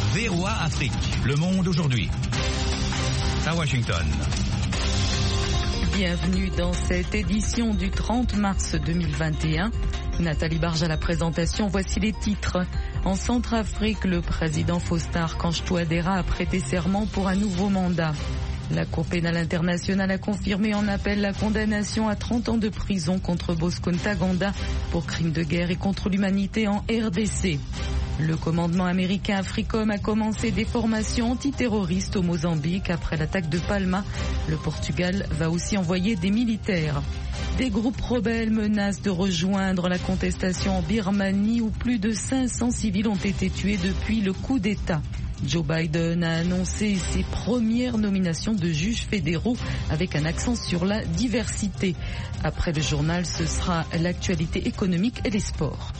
VOA Afrique, le monde aujourd'hui. À Washington. Bienvenue dans cette édition du 30 mars 2021. Nathalie Barge à la présentation, voici les titres. En Centrafrique, le président Faustin Archange Touadéra a prêté serment pour un nouveau mandat. La Cour pénale internationale a confirmé en appel la condamnation à 30 ans de prison contre Bosco Ntaganda pour crimes de guerre et contre l'humanité en RDC. Le commandement américain AFRICOM a commencé des formations antiterroristes au Mozambique après l'attaque de Palma. Le Portugal va aussi envoyer des militaires. Des groupes rebelles menacent de rejoindre la contestation en Birmanie où plus de 500 civils ont été tués depuis le coup d'État. Joe Biden a annoncé ses premières nominations de juges fédéraux avec un accent sur la diversité. Après le journal, ce sera l'actualité économique et les sports.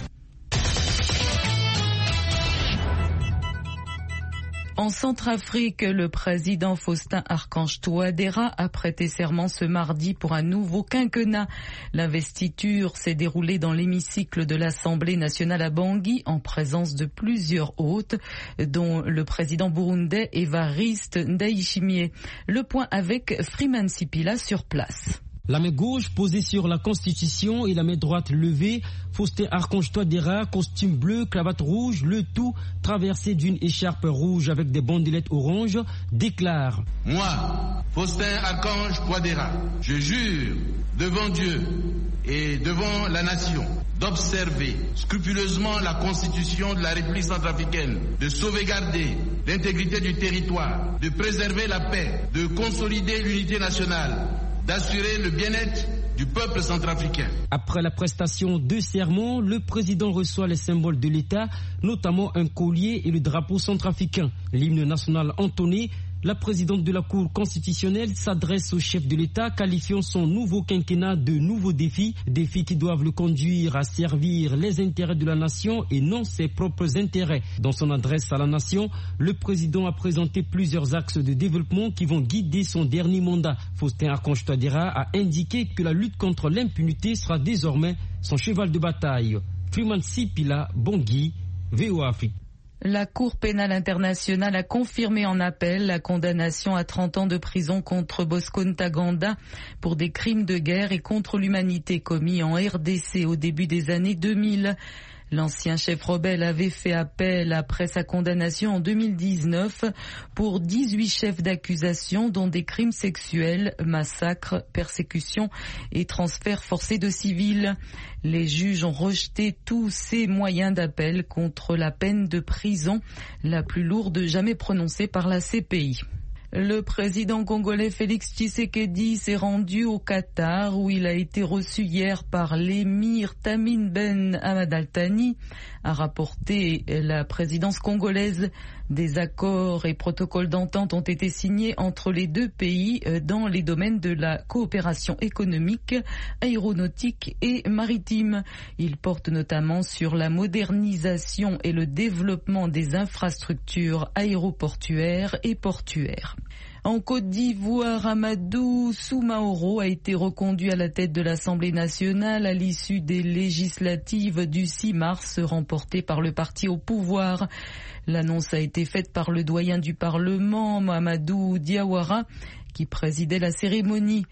En Centrafrique, le président Faustin Archange Touadéra a prêté serment ce mardi pour un nouveau quinquennat. L'investiture s'est déroulée dans l'hémicycle de l'Assemblée nationale à Bangui en présence de plusieurs hôtes, dont le président burundais Évariste Ndayishimiye. Le point avec Freeman Sipila sur place. La main gauche posée sur la Constitution et la main droite levée, Faustin Archange Touadéra, costume bleu, cravate rouge, le tout traversé d'une écharpe rouge avec des bandelettes oranges, déclare: Moi, Faustin Archange Touadéra, je jure devant Dieu et devant la nation d'observer scrupuleusement la Constitution de la République centrafricaine, de sauvegarder l'intégrité du territoire, de préserver la paix, de consolider l'unité nationale, d'assurer le bien-être du peuple centrafricain. Après la prestation de serment, le président reçoit les symboles de l'État, notamment un collier et le drapeau centrafricain. L'hymne national entonné, la présidente de la Cour constitutionnelle s'adresse au chef de l'État, qualifiant son nouveau quinquennat de nouveaux défis, défis qui doivent le conduire à servir les intérêts de la nation et non ses propres intérêts. Dans son adresse à la nation, le président a présenté plusieurs axes de développement qui vont guider son dernier mandat. Faustin Archange Touadéra a indiqué que la lutte contre l'impunité sera désormais son cheval de bataille. Freeman Sipila, Bangui, VOA Afrique. La Cour pénale internationale a confirmé en appel la condamnation à 30 ans de prison contre Bosco Ntaganda pour des crimes de guerre et contre l'humanité commis en RDC au début des années 2000. L'ancien chef rebelle avait fait appel après sa condamnation en 2019 pour 18 chefs d'accusation dont des crimes sexuels, massacres, persécutions et transferts forcés de civils. Les juges ont rejeté tous ces moyens d'appel contre la peine de prison, la plus lourde jamais prononcée par la CPI. Le président congolais Félix Tshisekedi s'est rendu au Qatar où il a été reçu hier par l'émir Tamim Ben Hamad Al Thani, a rapporté la présidence congolaise. Des accords et protocoles d'entente ont été signés entre les deux pays dans les domaines de la coopération économique, aéronautique et maritime. Ils portent notamment sur la modernisation et le développement des infrastructures aéroportuaires et portuaires. En Côte d'Ivoire, Amadou Soumaoro a été reconduit à la tête de l'Assemblée nationale à l'issue des législatives du 6 mars remportées par le parti au pouvoir. L'annonce a été faite par le doyen du Parlement, Mahamadou Diawara, qui présidait la cérémonie.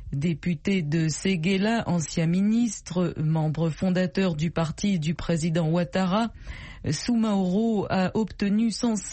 Député de Séguéla, ancien ministre, membre fondateur du parti du président Ouattara, Soumaoro a obtenu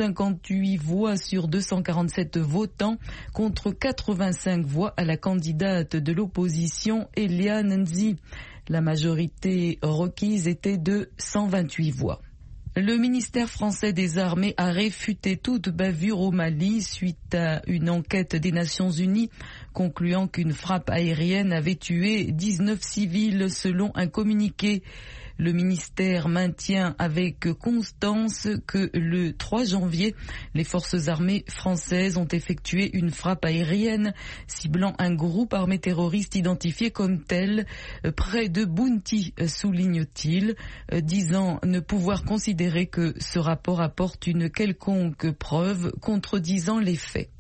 158 voix sur 247 votants contre 85 voix à la candidate de l'opposition Eliane Nzi. La majorité requise était de 128 voix. Le ministère français des Armées a réfuté toute bavure au Mali suite à une enquête des Nations Unies concluant qu'une frappe aérienne avait tué 19 civils selon un communiqué. Le ministère maintient avec constance que le 3 janvier, les forces armées françaises ont effectué une frappe aérienne ciblant un groupe armé terroriste identifié comme tel près de Bounti, souligne-t-il, disant ne pouvoir considérer que ce rapport apporte une quelconque preuve contredisant les faits.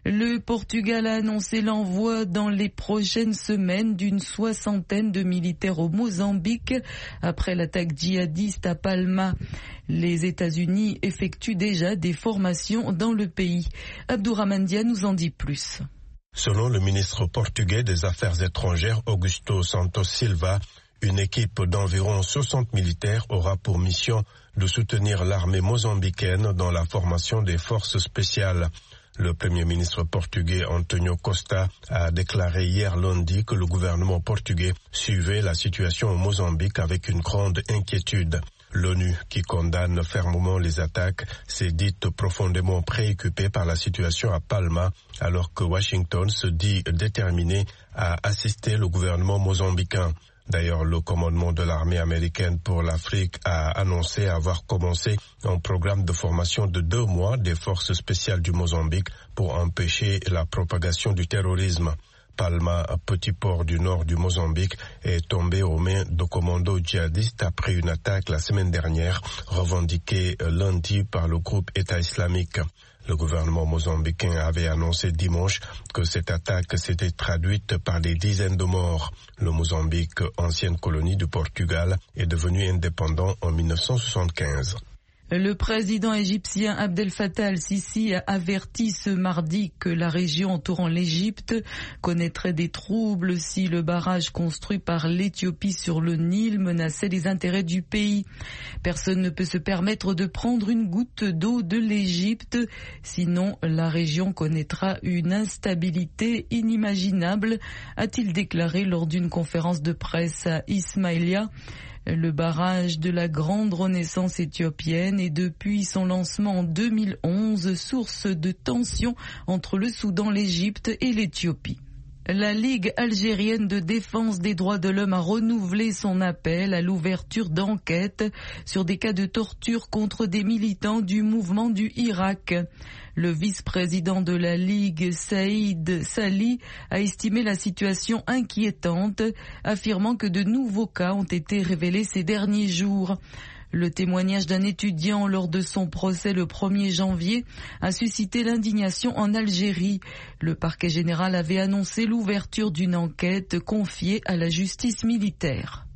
Le Portugal a annoncé l'envoi dans les prochaines semaines d'une 60aine de militaires au Mozambique après l'attaque djihadiste à Palma. Les États-Unis effectuent déjà des formations dans le pays. Abdourahmane Dia nous en dit plus. Selon le ministre portugais des Affaires étrangères Augusto Santos Silva, une équipe d'environ 60 militaires aura pour mission de soutenir l'armée mozambicaine dans la formation des forces spéciales. Le Premier ministre portugais Antonio Costa a déclaré hier lundi que le gouvernement portugais suivait la situation au Mozambique avec une grande inquiétude. L'ONU, qui condamne fermement les attaques, s'est dite profondément préoccupée par la situation à Palma, alors que Washington se dit déterminé à assister le gouvernement mozambicain. D'ailleurs, le commandement de l'armée américaine pour l'Afrique a annoncé avoir commencé un programme de formation de 2 mois des forces spéciales du Mozambique pour empêcher la propagation du terrorisme. Palma, petit port du nord du Mozambique, est tombé aux mains de commandos djihadistes après une attaque la semaine dernière, revendiquée lundi par le groupe État islamique. Le gouvernement mozambicain avait annoncé dimanche que cette attaque s'était traduite par des dizaines de morts. Le Mozambique, ancienne colonie du Portugal, est devenu indépendant en 1975. Le président égyptien Abdel Fattah al-Sisi a averti ce mardi que la région entourant l'Égypte connaîtrait des troubles si le barrage construit par l'Éthiopie sur le Nil menaçait les intérêts du pays. Personne ne peut se permettre de prendre une goutte d'eau de l'Égypte, sinon la région connaîtra une instabilité inimaginable, a-t-il déclaré lors d'une conférence de presse à Ismaïlia. Le barrage de la grande renaissance éthiopienne est depuis son lancement en 2011 source de tensions entre le Soudan, l'Égypte et l'Éthiopie. La Ligue algérienne de défense des droits de l'homme a renouvelé son appel à l'ouverture d'enquêtes sur des cas de torture contre des militants du mouvement du Irak. Le vice-président de la Ligue, Saïd Sali, a estimé la situation inquiétante, affirmant que de nouveaux cas ont été révélés ces derniers jours. Le témoignage d'un étudiant lors de son procès le 1er janvier a suscité l'indignation en Algérie. Le parquet général avait annoncé l'ouverture d'une enquête confiée à la justice militaire.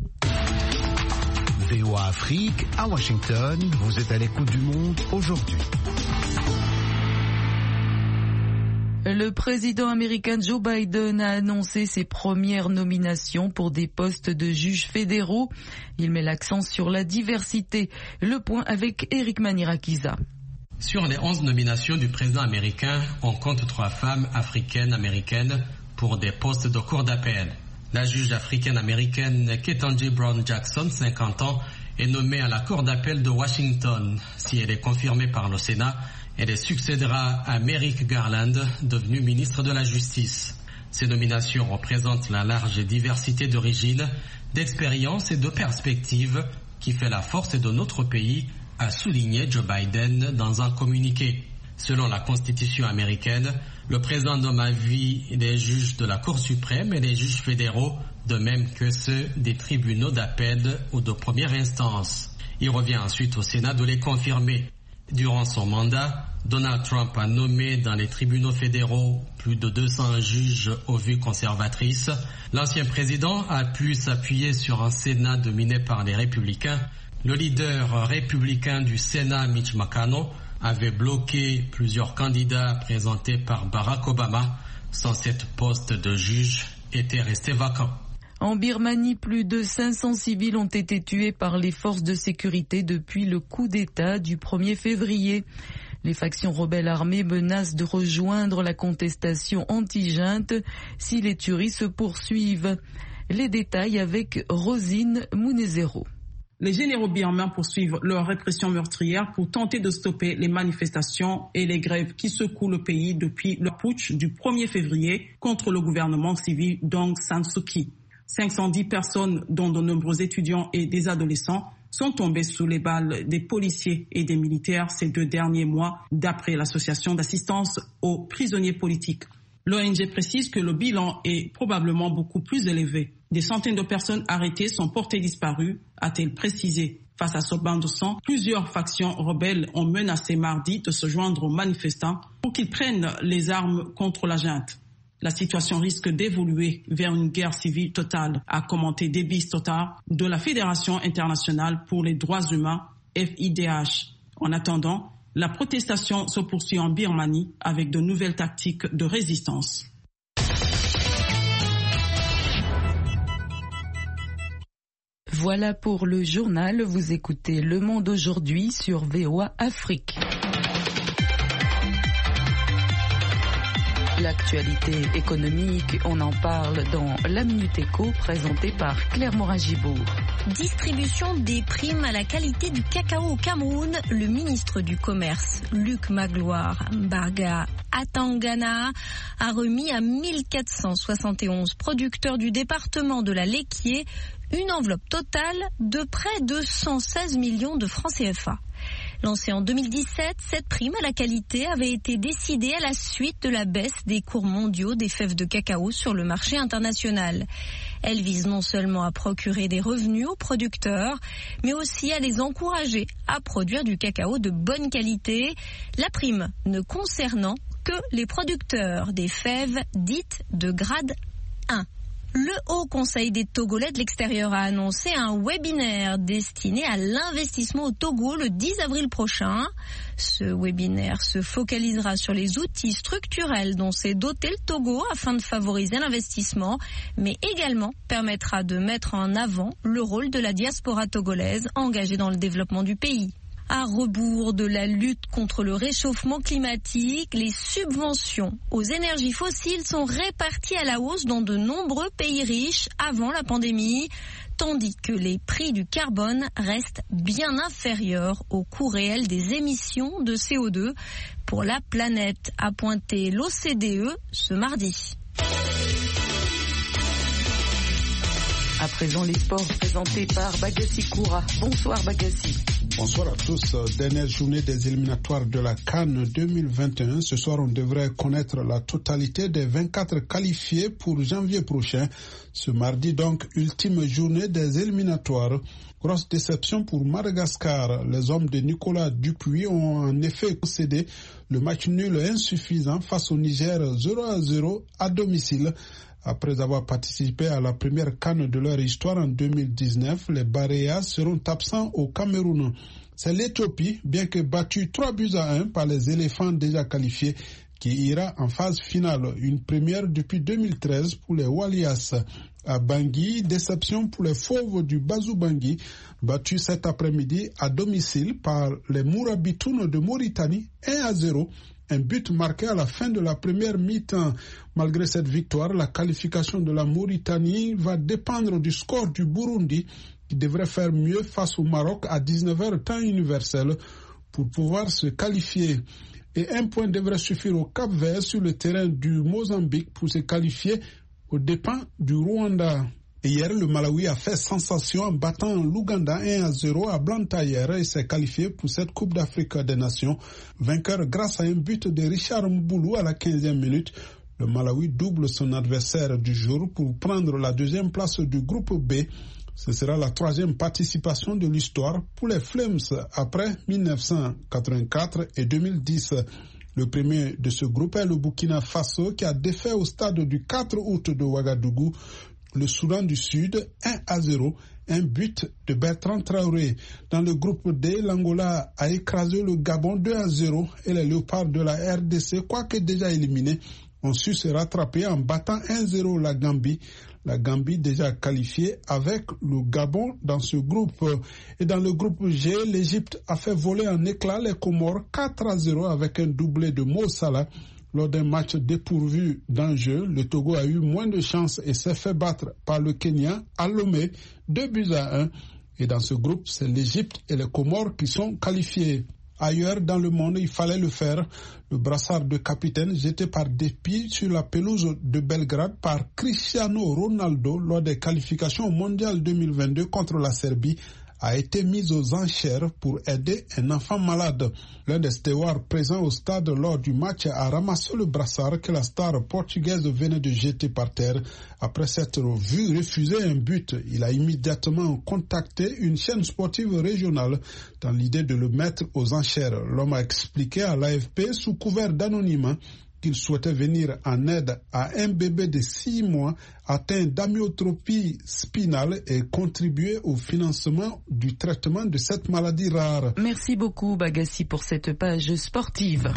VOA Afrique, à Washington, vous êtes à l'écoute du monde aujourd'hui. Le président américain Joe Biden a annoncé ses premières nominations pour des postes de juges fédéraux. Il met l'accent sur la diversité. Le point avec Eric Manirakiza. Sur les 11 nominations du président américain, on compte 3 femmes africaines-américaines pour des postes de cour d'appel. La juge africaine-américaine Ketanji Brown Jackson, 50 ans, est nommée à la cour d'appel de Washington. Si elle est confirmée par le Sénat, elle succédera à Merrick Garland, devenu ministre de la Justice. Ces nominations représentent la large diversité d'origines, d'expériences et de perspectives qui fait la force de notre pays, a souligné Joe Biden dans un communiqué. Selon la Constitution américaine, le président nomme à vie les juges de la Cour suprême et les juges fédéraux, de même que ceux des tribunaux d'appel ou de première instance. Il revient ensuite au Sénat de les confirmer. Durant son mandat, Donald Trump a nommé dans les tribunaux fédéraux plus de 200 juges aux vues conservatrices. L'ancien président a pu s'appuyer sur un Sénat dominé par les républicains. Le leader républicain du Sénat, Mitch McConnell, avait bloqué plusieurs candidats présentés par Barack Obama. 107 postes de juges étaient restés vacants. En Birmanie, plus de 500 civils ont été tués par les forces de sécurité depuis le coup d'État du 1er février. Les factions rebelles armées menacent de rejoindre la contestation anti-junte si les tueries se poursuivent. Les détails avec Rosine Mounezero. Les généraux birmans poursuivent leur répression meurtrière pour tenter de stopper les manifestations et les grèves qui secouent le pays depuis le putsch du 1er février contre le gouvernement civil d'Aung San Suu Kyi. 510 personnes, dont de nombreux étudiants et des adolescents, sont tombées sous les balles des policiers et des militaires ces 2 derniers mois, d'après l'association d'assistance aux prisonniers politiques. L'ONG précise que le bilan est probablement beaucoup plus élevé. Des centaines de personnes arrêtées sont portées disparues, a-t-elle précisé. Face à ce bain de sang, plusieurs factions rebelles ont menacé mardi de se joindre aux manifestants pour qu'ils prennent les armes contre la junte. La situation risque d'évoluer vers une guerre civile totale, a commenté Debis Tota de la Fédération internationale pour les droits humains, FIDH. En attendant, la protestation se poursuit en Birmanie avec de nouvelles tactiques de résistance. Voilà pour le journal. Vous écoutez Le Monde aujourd'hui sur VOA Afrique. L'actualité économique, on en parle dans la Minute Éco, présentée par Claire Morin-Gibourg. Distribution des primes à la qualité du cacao au Cameroun. Le ministre du Commerce, Luc Magloire Mbarga Atangana, a remis à 1471 producteurs du département de la Lequier une enveloppe totale de près de 116 millions de francs CFA. Lancée en 2017, cette prime à la qualité avait été décidée à la suite de la baisse des cours mondiaux des fèves de cacao sur le marché international. Elle vise non seulement à procurer des revenus aux producteurs, mais aussi à les encourager à produire du cacao de bonne qualité, la prime ne concernant que les producteurs des fèves dites de grade 1. Le Haut Conseil des Togolais de l'extérieur a annoncé un webinaire destiné à l'investissement au Togo le 10 avril prochain. Ce webinaire se focalisera sur les outils structurels dont s'est doté le Togo afin de favoriser l'investissement, mais également permettra de mettre en avant le rôle de la diaspora togolaise engagée dans le développement du pays. À rebours de la lutte contre le réchauffement climatique, les subventions aux énergies fossiles sont réparties à la hausse dans de nombreux pays riches avant la pandémie, tandis que les prix du carbone restent bien inférieurs au coût réel des émissions de CO2 pour la planète, a pointé l'OCDE ce mardi. À présent, les sports présentés par Bagassi Koura. Bonsoir Bagassi. Bonsoir à tous. Dernière journée des éliminatoires de la CAN 2021. Ce soir, on devrait connaître la totalité des 24 qualifiés pour janvier prochain. Ce mardi, donc, ultime journée des éliminatoires. Grosse déception pour Madagascar. Les hommes de Nicolas Dupuis ont en effet concédé le match nul insuffisant face au Niger 0-0 à domicile. Après avoir participé à la première CAN de leur histoire en 2019, les Baréas seront absents au Cameroun. C'est l'Éthiopie, bien que battue 3-1 par les éléphants déjà qualifiés, qui ira en phase finale. Une première depuis 2013 pour les Walias. À Bangui, déception pour les Fauves du Bazou Bangui, battus cet après-midi à domicile par les Mourabitounes de Mauritanie 1-0. Un but marqué à la fin de la première mi-temps. Malgré cette victoire, la qualification de la Mauritanie va dépendre du score du Burundi, qui devrait faire mieux face au Maroc à 19h temps universel pour pouvoir se qualifier. Et un point devrait suffire au Cap-Vert sur le terrain du Mozambique pour se qualifier aux dépens du Rwanda. Et hier, le Malawi a fait sensation en battant l'Ouganda 1-0 à Blantyre et s'est qualifié pour cette Coupe d'Afrique des Nations. Vainqueur grâce à un but de Richard Mboulou à la 15e minute. Le Malawi double son adversaire du jour pour prendre la deuxième place du groupe B. Ce sera la troisième participation de l'histoire pour les Flames après 1984 et 2010. Le premier de ce groupe est le Burkina Faso qui a défait au stade du 4 août de Ouagadougou le Soudan du Sud 1-0, un but de Bertrand Traoré. Dans le groupe D, l'Angola a écrasé le Gabon 2-0 et les Léopards de la RDC, quoique déjà éliminés, ont su se rattraper en battant 1-0 la Gambie. La Gambie déjà qualifiée avec le Gabon dans ce groupe. Et dans le groupe G, l'Égypte a fait voler en éclats les Comores 4-0 avec un doublé de Mo Salah. Lors d'un match dépourvu d'enjeu, le Togo a eu moins de chance et s'est fait battre par le Kenya à Lomé 2-1. Et dans ce groupe, c'est l'Égypte et les Comores qui sont qualifiés. Ailleurs dans le monde, il fallait le faire. Le brassard de capitaine jeté par dépit sur la pelouse de Belgrade par Cristiano Ronaldo lors des qualifications mondiales 2022 contre la Serbie a été mise aux enchères pour aider un enfant malade. L'un des stewards présents au stade lors du match a ramassé le brassard que la star portugaise venait de jeter par terre. Après s'être vu refuser un but, il a immédiatement contacté une chaîne sportive régionale dans l'idée de le mettre aux enchères. L'homme a expliqué à l'AFP sous couvert d'anonymat qu'il souhaitait venir en aide à un bébé de 6 mois atteint d'amyotropie spinale et contribuer au financement du traitement de cette maladie rare. Merci beaucoup Bagassi pour cette page sportive.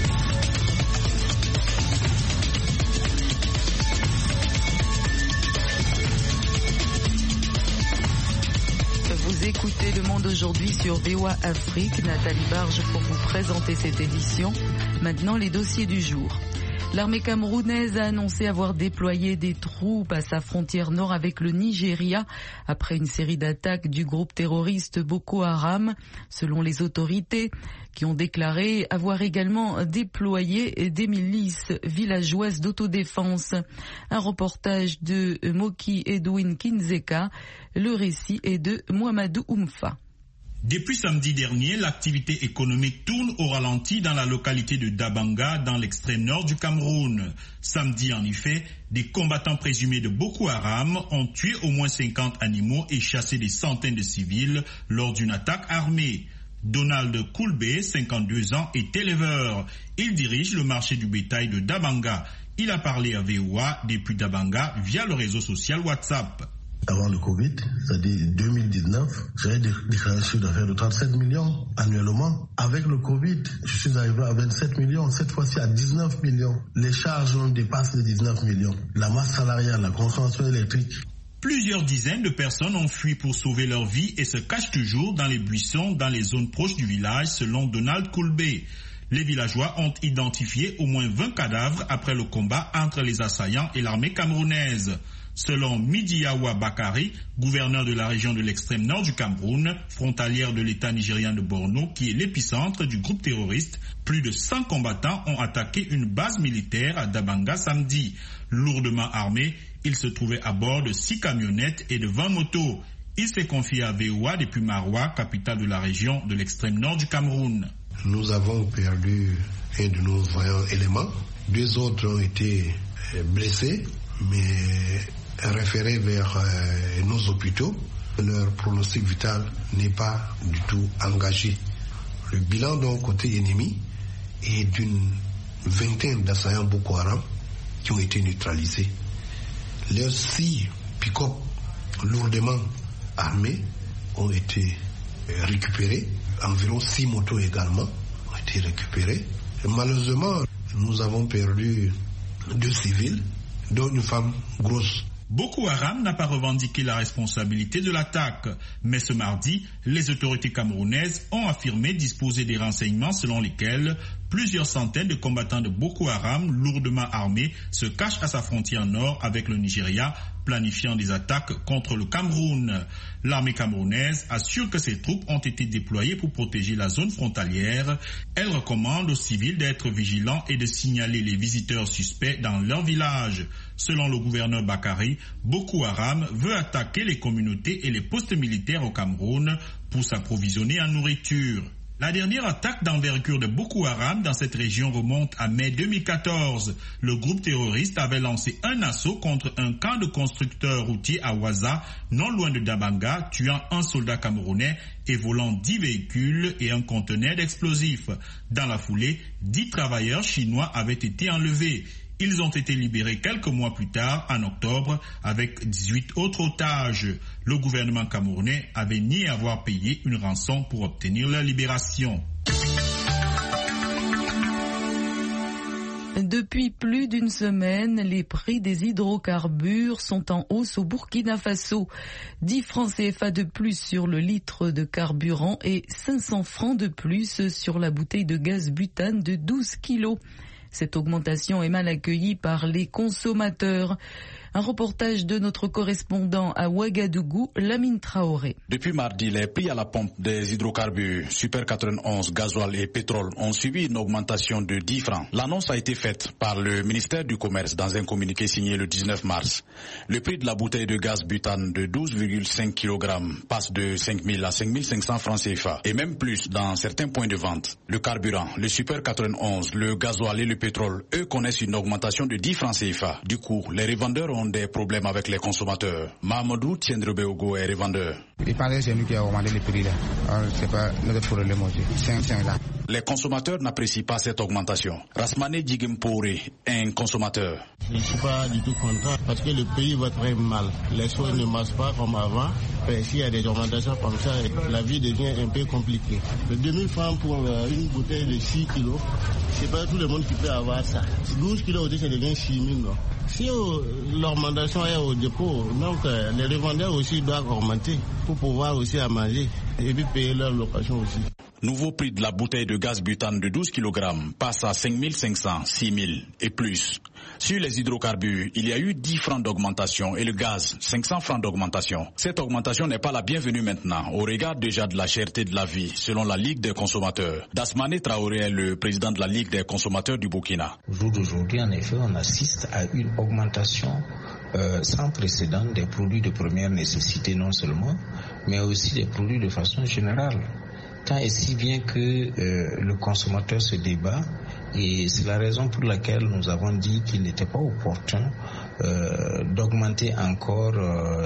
Vous écoutez Le Monde aujourd'hui sur VOA Afrique. Nathalie Barge pour vous présenter cette édition. Maintenant, les dossiers du jour. L'armée camerounaise a annoncé avoir déployé des troupes à sa frontière nord avec le Nigeria après une série d'attaques du groupe terroriste Boko Haram, selon les autorités qui ont déclaré avoir également déployé des milices villageoises d'autodéfense. Un reportage de Moki Edwin Kinzeka, le récit est de Mohamedou Oumfa. Depuis samedi dernier, l'activité économique tourne au ralenti dans la localité de Dabanga, dans l'extrême nord du Cameroun. Samedi, en effet, des combattants présumés de Boko Haram ont tué au moins 50 animaux et chassé des centaines de civils lors d'une attaque armée. Donald Koulbe, 52 ans, est éleveur. Il dirige le marché du bétail de Dabanga. Il a parlé à VOA depuis Dabanga via le réseau social WhatsApp. Avant le Covid, c'est-à-dire 2019, j'avais déclaré un chiffre d'affaires de 37 millions annuellement. Avec le Covid, je suis arrivé à 27 millions, cette fois-ci à 19 millions. Les charges ont dépassé les 19 millions. La masse salariale, la consommation électrique. Plusieurs dizaines de personnes ont fui pour sauver leur vie et se cachent toujours dans les buissons dans les zones proches du village, selon Donald Koulbe. Les villageois ont identifié au moins 20 cadavres après le combat entre les assaillants et l'armée camerounaise. Selon Midiawa Bakari, gouverneur de la région de l'extrême nord du Cameroun, frontalière de l'état nigérien de Borno, qui est l'épicentre du groupe terroriste, plus de 100 combattants ont attaqué une base militaire à Dabanga samedi. Lourdement armés, ils se trouvaient à bord de 6 camionnettes et de 20 motos. Il s'est confié à VOA depuis Maroua, capitale de la région de l'extrême nord du Cameroun. Nous avons perdu un de nos vaillants éléments. 2 autres ont été blessés, mais référés vers nos hôpitaux. Leur pronostic vital n'est pas du tout engagé. Le bilan d'un côté ennemi est d'une vingtaine d'assaillants Boko Haram qui ont été neutralisés. Leurs 6 pick-up lourdement armés ont été récupérés. Environ 6 motos également ont été récupérées. Et malheureusement, nous avons perdu 2 civils, dont une femme grosse. Boko Haram n'a pas revendiqué la responsabilité de l'attaque, mais ce mardi, les autorités camerounaises ont affirmé disposer des renseignements selon lesquels plusieurs centaines de combattants de Boko Haram lourdement armés se cachent à sa frontière nord avec le Nigeria, planifiant des attaques contre le Cameroun. L'armée camerounaise assure que ses troupes ont été déployées pour protéger la zone frontalière. Elle recommande aux civils d'être vigilants et de signaler les visiteurs suspects dans leur village. Selon le gouverneur Bakari, Boko Haram veut attaquer les communautés et les postes militaires au Cameroun pour s'approvisionner en nourriture. La dernière attaque d'envergure de Boko Haram dans cette région remonte à mai 2014. Le groupe terroriste avait lancé un assaut contre un camp de constructeurs routiers à Waza, non loin de Dabanga, tuant un soldat camerounais et volant 10 véhicules et un conteneur d'explosifs. Dans la foulée, 10 travailleurs chinois avaient été enlevés. Ils ont été libérés quelques mois plus tard, en octobre, avec 18 autres otages. Le gouvernement camerounais avait nié avoir payé une rançon pour obtenir leur libération. Depuis plus d'une semaine, les prix des hydrocarbures sont en hausse au Burkina Faso. 10 francs CFA de plus sur le litre de carburant et 500 francs de plus sur la bouteille de gaz butane de 12 kilos. Cette augmentation est mal accueillie par les consommateurs. Un reportage de notre correspondant à Ouagadougou, Lamine Traoré. Depuis mardi, les prix à la pompe des hydrocarbures, Super 91, gasoil et pétrole ont subi une augmentation de 10 francs. L'annonce a été faite par le ministère du Commerce dans un communiqué signé le 19 mars. Le prix de la bouteille de gaz butane de 12,5 kg passe de 5 000 à 5 500 francs CFA et même plus dans certains points de vente. Le carburant, le Super 91, le gasoil et le pétrole, eux connaissent une augmentation de 10 francs CFA. Du coup, les revendeurs ont des problèmes avec les consommateurs. Mahamadou Tiendrebeogo est revendeur. Il paraît que c'est nous qui avons augmenté les prix là. C'est pas notre problème aussi. 5 là. Les consommateurs n'apprécient pas cette augmentation. Rasmane Djigempore est un consommateur. Je ne suis pas du tout content parce que le pays va très mal. Les choses ne marchent pas comme avant. S'il y a des augmentations comme ça, la vie devient un peu compliquée. Le 2000 francs pour une bouteille de 6 kilos, c'est pas tout le monde qui peut avoir ça. 12 kilos aussi, ça devient 6 000. Si l'augmentation est au dépôt, donc les revendeurs aussi doivent augmenter pour pouvoir aussi à manger et puis payer leur location aussi. Nouveau prix de la bouteille de gaz butane de 12 kg passe à 5 500, 6 000 et plus. Sur les hydrocarbures, il y a eu 10 francs d'augmentation et le gaz, 500 francs d'augmentation. Cette augmentation n'est pas la bienvenue maintenant, au regard déjà de la cherté de la vie, selon la Ligue des consommateurs. Dasmane Traoré est le président de la Ligue des consommateurs du Burkina. Au jour d'aujourd'hui, en effet, on assiste à une augmentation sans précédent des produits de première nécessité non seulement, mais aussi des produits de façon générale. Tant et si bien que le consommateur se débat et c'est la raison pour laquelle nous avons dit qu'il n'était pas opportun d'augmenter encore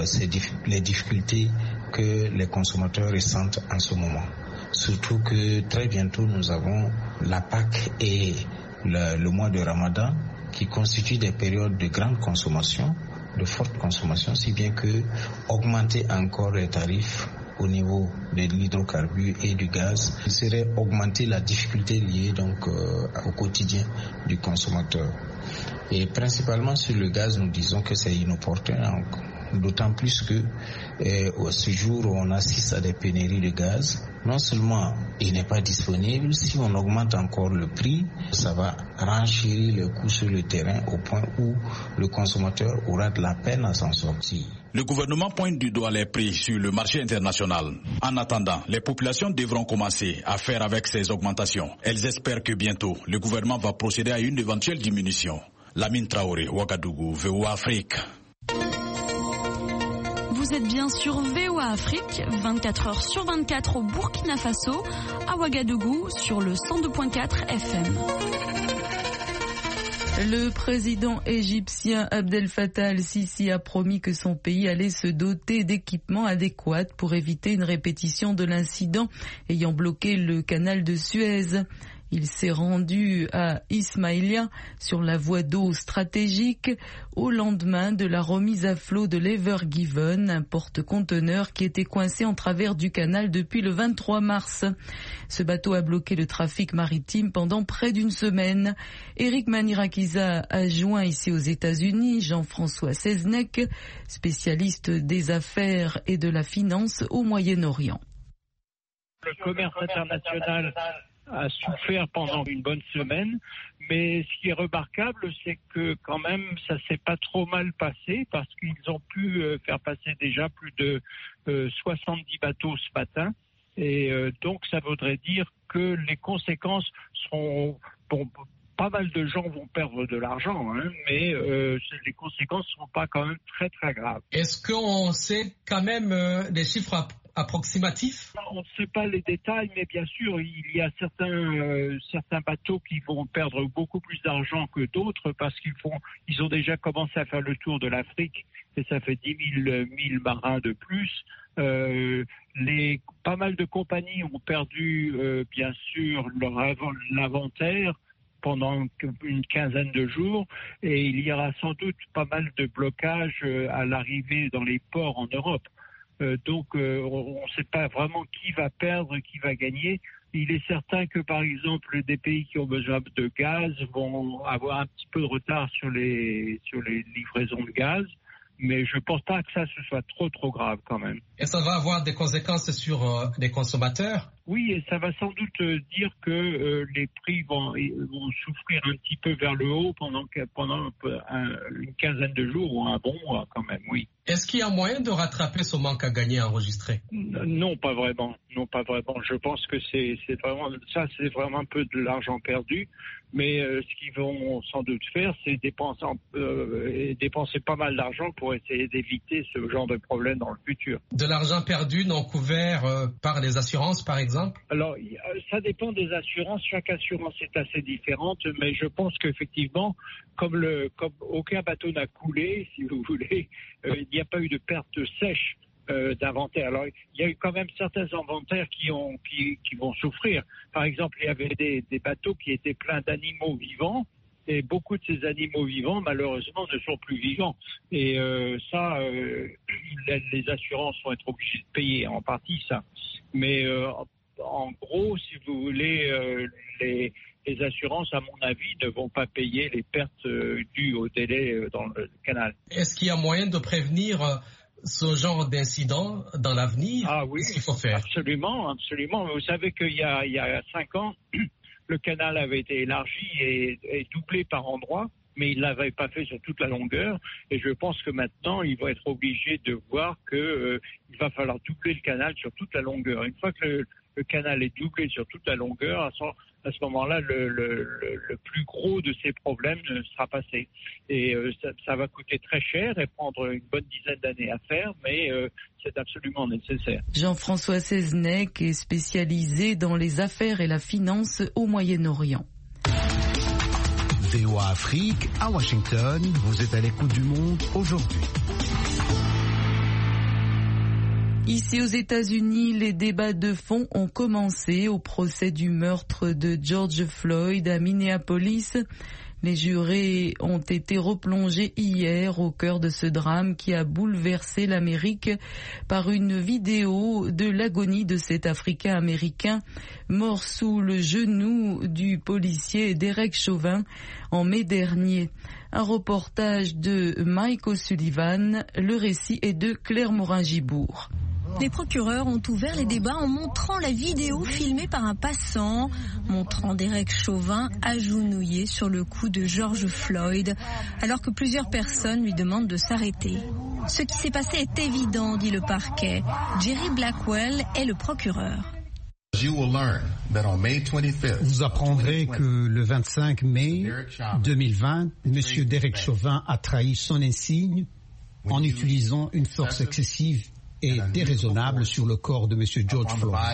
les difficultés que les consommateurs ressentent en ce moment. Surtout que très bientôt nous avons la Pâque et le mois de Ramadan qui constituent des périodes de grande consommation, de forte consommation, si bien que augmenter encore les tarifs au niveau de l'hydrocarbure et du gaz, il serait augmenter la difficulté liée donc au quotidien du consommateur. Et principalement sur le gaz, nous disons que c'est inopportun, d'autant plus que ce jour où on assiste à des pénuries de gaz, non seulement il n'est pas disponible, si on augmente encore le prix, ça va renchérir le coût sur le terrain au point où le consommateur aura de la peine à s'en sortir. Le gouvernement pointe du doigt les prix sur le marché international. En attendant, les populations devront commencer à faire avec ces augmentations. Elles espèrent que bientôt, le gouvernement va procéder à une éventuelle diminution. Lamine Traoré, Ouagadougou, VOA Afrique. Vous êtes bien sur VOA Afrique, 24 heures sur 24 au Burkina Faso, à Ouagadougou sur le 102.4 FM. Le président égyptien Abdel Fattah al-Sisi a promis que son pays allait se doter d'équipements adéquats pour éviter une répétition de l'incident ayant bloqué le canal de Suez. Il s'est rendu à Ismaïlia sur la voie d'eau stratégique au lendemain de la remise à flot de l'Ever Given, un porte-conteneur qui était coincé en travers du canal depuis le 23 mars. Ce bateau a bloqué le trafic maritime pendant près d'une semaine. Eric Manirakiza a joint ici aux États-Unis Jean-François Seznec, spécialiste des affaires et de la finance au Moyen-Orient. Le commerce international a souffert pendant une bonne semaine, mais ce qui est remarquable, c'est que quand même ça s'est pas trop mal passé parce qu'ils ont pu faire passer déjà plus de 70 bateaux ce matin et donc ça voudrait dire que les conséquences seront pas mal de gens vont perdre de l'argent, mais les conséquences ne seront pas quand même très très graves. Est-ce qu'on sait quand même des chiffres approximatifs? On ne sait pas les détails, mais bien sûr, il y a certains bateaux qui vont perdre beaucoup plus d'argent que d'autres parce qu'ils ont déjà commencé à faire le tour de l'Afrique et ça fait 10 000 marins de plus. Pas mal de compagnies ont perdu, bien sûr, l'inventaire pendant une quinzaine de jours et il y aura sans doute pas mal de blocages à l'arrivée dans les ports en Europe. Donc on ne sait pas vraiment qui va perdre, qui va gagner. Il est certain que par exemple des pays qui ont besoin de gaz vont avoir un petit peu de retard sur les livraisons de gaz, mais je ne pense pas que ça ce soit trop grave quand même. Et ça va avoir des conséquences sur les consommateurs? Oui, et ça va sans doute dire que les prix vont souffrir un petit peu vers le haut pendant une quinzaine de jours ou un bon mois quand même, oui. Est-ce qu'il y a moyen de rattraper ce manque à gagner enregistré? Non, pas vraiment. Non, pas vraiment. Je pense que c'est vraiment un peu de l'argent perdu. Mais ce qu'ils vont sans doute faire, c'est dépenser pas mal d'argent pour essayer d'éviter ce genre de problème dans le futur. De l'argent perdu non couvert par les assurances, par exemple? Alors, ça dépend des assurances. Chaque assurance est assez différente, mais je pense qu'effectivement, comme aucun bateau n'a coulé, si vous voulez, il n'y a pas eu de perte sèche d'inventaire. Alors, il y a eu quand même certains inventaires qui vont souffrir. Par exemple, il y avait des bateaux qui étaient pleins d'animaux vivants, et beaucoup de ces animaux vivants, malheureusement, ne sont plus vivants. Et les assurances vont être obligées de payer en partie ça. Mais en gros, si vous voulez, les assurances, à mon avis, ne vont pas payer les pertes dues au délai dans le canal. Est-ce qu'il y a moyen de prévenir ce genre d'incident dans l'avenir? Ah oui, qu'est-ce qu'il faut faire? Absolument. Vous savez qu'il y a 5 ans, le canal avait été élargi et doublé par endroits, mais il ne l'avait pas fait sur toute la longueur. Et je pense que maintenant, ils vont être obligés de voir qu'il va falloir doubler le canal sur toute la longueur. Une fois que le canal est doublé sur toute la longueur, à ce moment-là, le plus gros de ces problèmes sera passé. Et ça va coûter très cher et prendre une bonne dizaine d'années à faire, mais c'est absolument nécessaire. Jean-François Seznec est spécialisé dans les affaires et la finance au Moyen-Orient. VOA Afrique, à Washington, vous êtes à l'écoute du monde aujourd'hui. Ici aux États-Unis, les débats de fond ont commencé au procès du meurtre de George Floyd à Minneapolis. Les jurés ont été replongés hier au cœur de ce drame qui a bouleversé l'Amérique par une vidéo de l'agonie de cet Africain-Américain mort sous le genou du policier Derek Chauvin en mai dernier. Un reportage de Mike O'Sullivan, le récit est de Claire Morin-Gibourg. Les procureurs ont ouvert les débats en montrant la vidéo filmée par un passant, montrant Derek Chauvin agenouillé sur le cou de George Floyd, alors que plusieurs personnes lui demandent de s'arrêter. Ce qui s'est passé est évident, dit le parquet. Jerry Blackwell est le procureur. Vous apprendrez que le 25 mai 2020, M. Derek Chauvin a trahi son insigne en utilisant une force excessive et déraisonnable sur le corps de M. George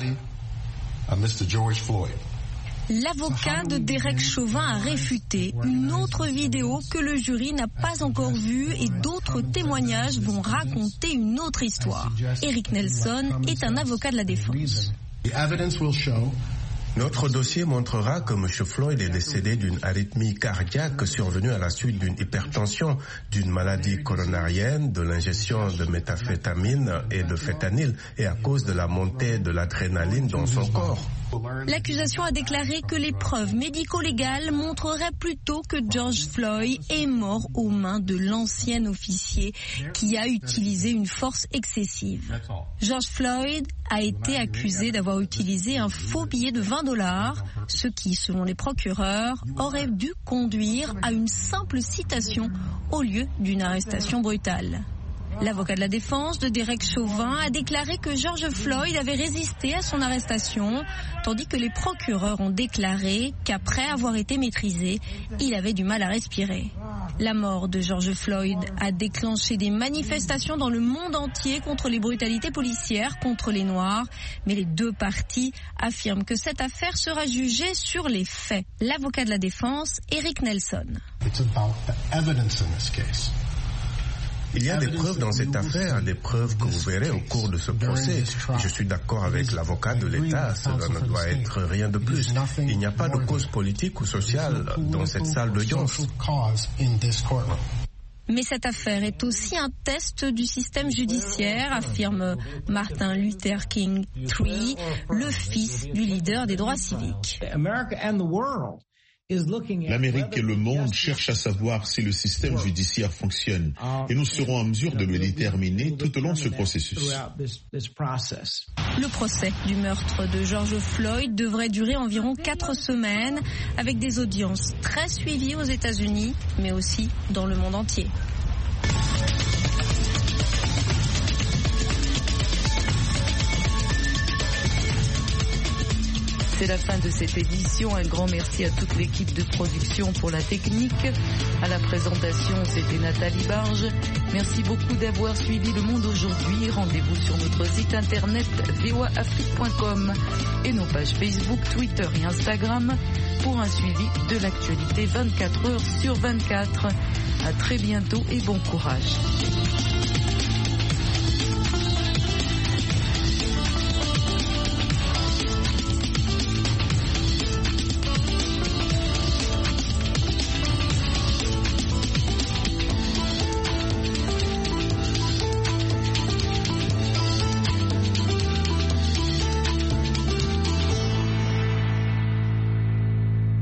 Floyd. L'avocat de Derek Chauvin a réfuté une autre vidéo que le jury n'a pas encore vue et d'autres témoignages vont raconter une autre histoire. Eric Nelson est un avocat de la défense. Notre dossier montrera que M. Floyd est décédé d'une arythmie cardiaque survenue à la suite d'une hypertension, d'une maladie coronarienne, de l'ingestion de méthamphétamine et de fentanyl et à cause de la montée de l'adrénaline dans son corps. L'accusation a déclaré que les preuves médico-légales montreraient plutôt que George Floyd est mort aux mains de l'ancien officier qui a utilisé une force excessive. George Floyd a été accusé d'avoir utilisé un faux billet de $20, ce qui, selon les procureurs, aurait dû conduire à une simple citation au lieu d'une arrestation brutale. L'avocat de la défense de Derek Chauvin a déclaré que George Floyd avait résisté à son arrestation, tandis que les procureurs ont déclaré qu'après avoir été maîtrisé, il avait du mal à respirer. La mort de George Floyd a déclenché des manifestations dans le monde entier contre les brutalités policières contre les Noirs, mais les deux parties affirment que cette affaire sera jugée sur les faits. L'avocat de la défense, Eric Nelson. Il y a des preuves dans cette affaire, des preuves que vous verrez au cours de ce procès. Je suis d'accord avec l'avocat de l'État, cela ne doit être rien de plus. Il n'y a pas de cause politique ou sociale dans cette salle d'audience. Mais cette affaire est aussi un test du système judiciaire, affirme Martin Luther King III, le fils du leader des droits civiques. L'Amérique et le monde cherchent à savoir si le système judiciaire fonctionne et nous serons en mesure de le déterminer tout au long de ce processus. Le procès du meurtre de George Floyd devrait durer environ 4 semaines avec des audiences très suivies aux États-Unis mais aussi dans le monde entier. C'est la fin de cette édition. Un grand merci à toute l'équipe de production pour la technique. À la présentation, c'était Nathalie Barge. Merci beaucoup d'avoir suivi Le Monde aujourd'hui. Rendez-vous sur notre site internet voaafrique.com et nos pages Facebook, Twitter et Instagram pour un suivi de l'actualité 24 heures sur 24. À très bientôt et bon courage.